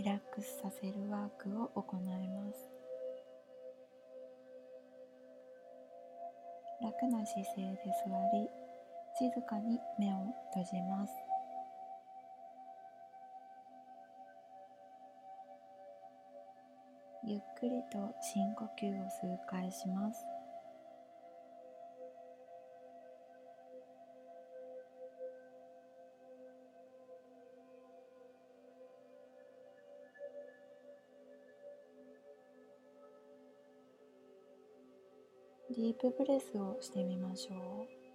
リラックスさせるワークを行います。楽な姿勢で座り、静かに目を閉じます。ゆっくりと深呼吸を数回します。ディープブレスをしてみましょう。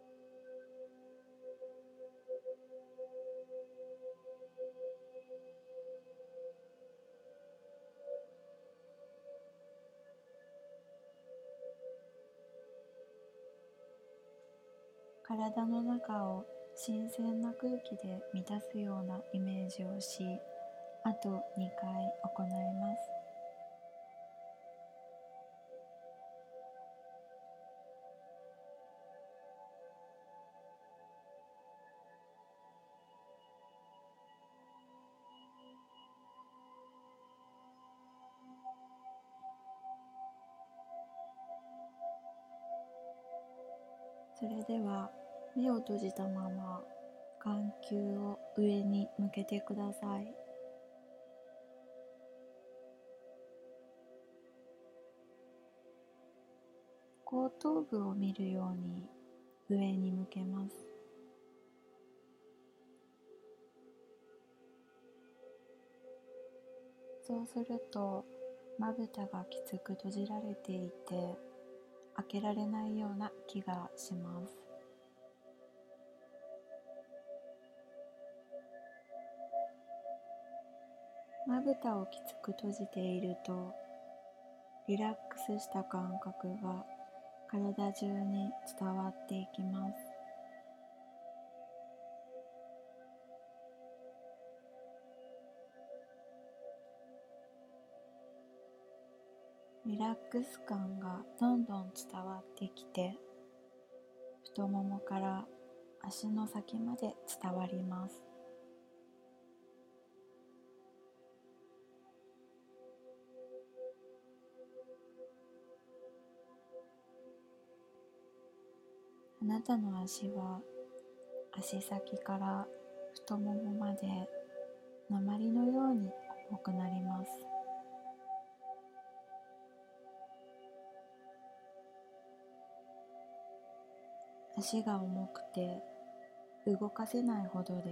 体の中を新鮮な空気で満たすようなイメージをし、あと2回行います。それでは目を閉じたまま眼球を上に向けてください。後頭部を見るように上に向けます。そうするとまぶたがきつく閉じられていて開けられないような気がします。まぶたをきつく閉じているとリラックスした感覚が体中に伝わっていきます。リラックス感がどんどん伝わってきて、太ももから足の先まで伝わります。あなたの足は足先から太ももまで鉛のように重くなります。足が重くて動かせないほどです。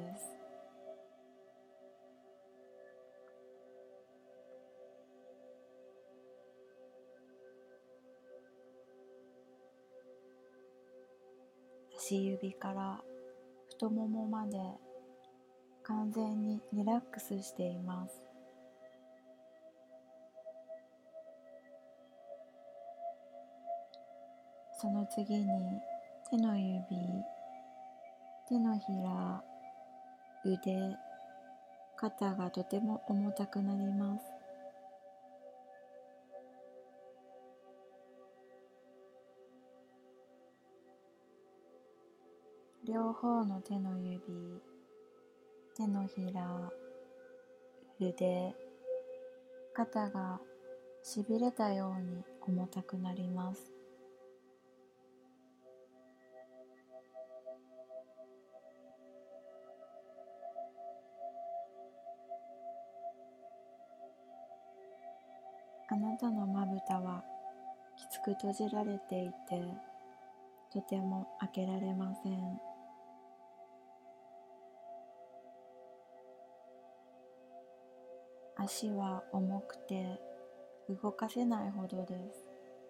足指から太ももまで完全にリラックスしています。その次に手の指、手のひら、腕、肩がとても重たくなります。両方の手の指、手のひら、腕、肩がしびれたように重たくなります。あなたのまぶたはきつく閉じられていて、とても開けられません。足は重くて動かせないほどです。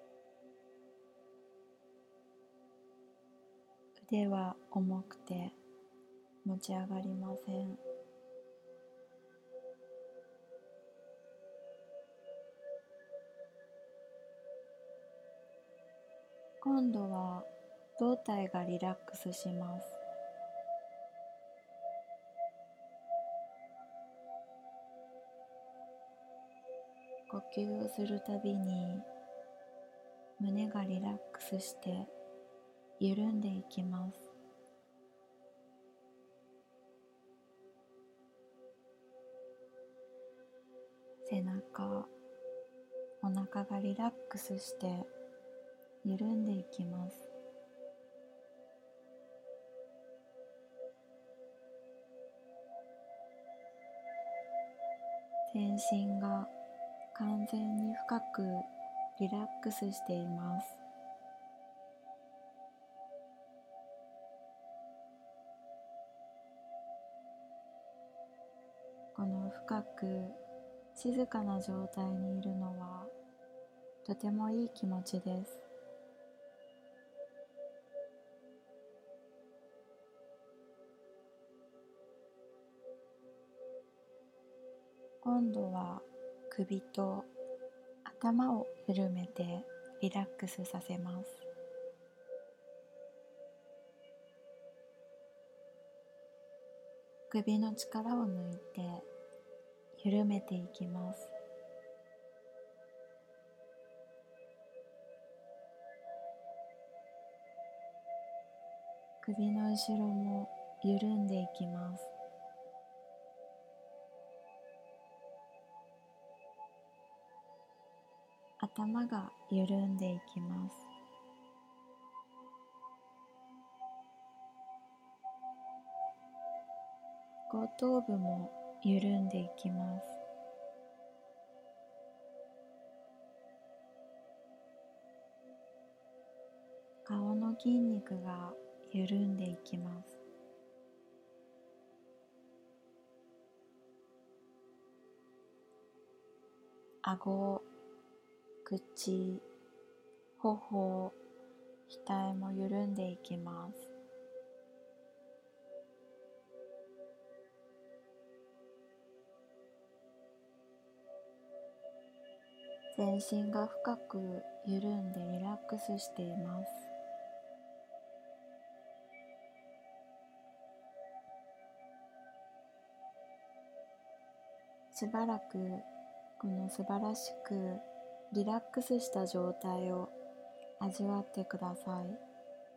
腕は重くて持ち上がりません。今度は胴体がリラックスします。呼吸をするたびに胸がリラックスして緩んでいきます。 背中、お腹がリラックスして緩んでいきます。全身が完全に深くリラックスしています。この深く静かな状態にいるのはとてもいい気持ちです。今度は首と頭を緩めてリラックスさせます。首の力を抜いて緩めていきます。首の後ろも緩んでいきます。頭が緩んでいきます。後頭部も緩んでいきます。顔の筋肉が緩んでいきます。顎、口、頬、額も緩んでいきます。全身が深く緩んでリラックスしています。しばらくこの素晴らしくリラックスした状態を味わってください。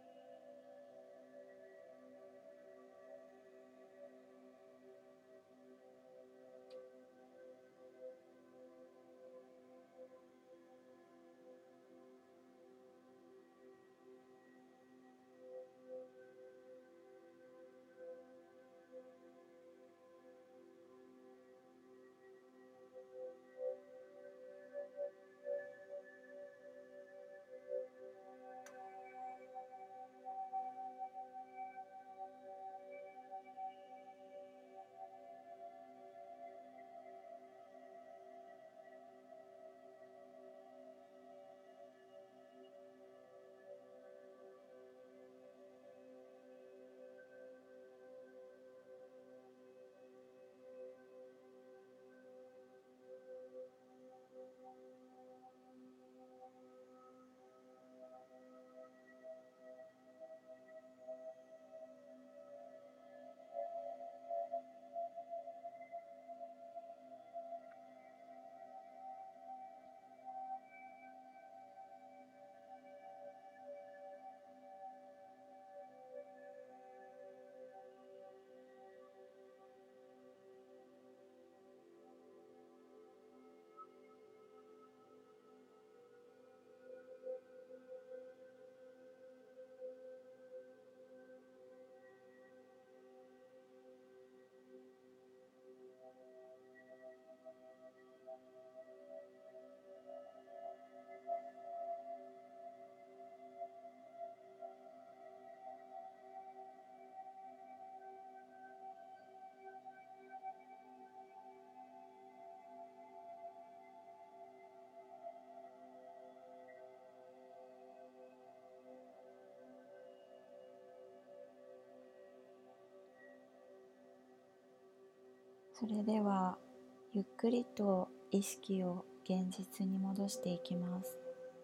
それではゆっくりと意識を現実に戻していきます。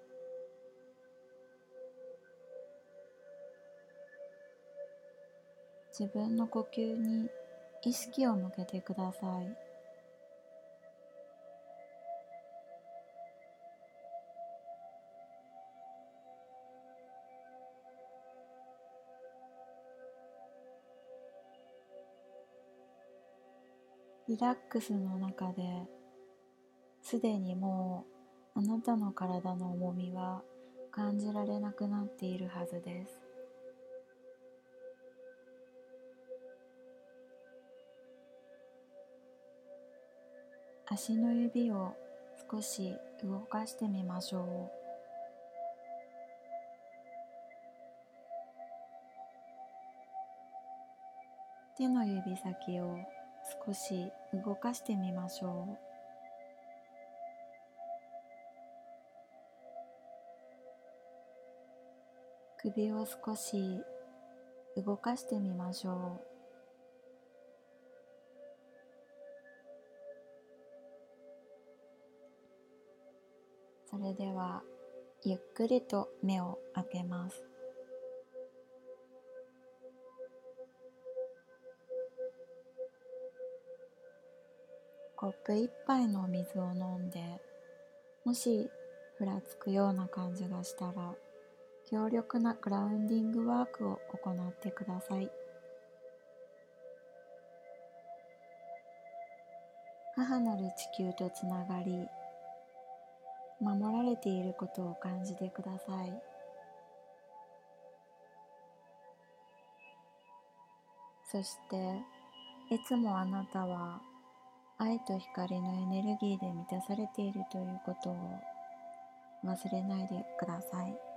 自分の呼吸に意識を向けてください。リラックスの中ですでにもうあなたの体の重みは感じられなくなっているはずです。足の指を少し動かしてみましょう。手の指先を少し動かしてみましょう。首を少し動かしてみましょう。それではゆっくりと目を開けます。コップ一杯の水を飲んで、もしふらつくような感じがしたら、強力なグラウンディングワークを行ってください。母なる地球とつながり、守られていることを感じてください。そして、いつもあなたは愛と光のエネルギーで満たされているということを忘れないでください。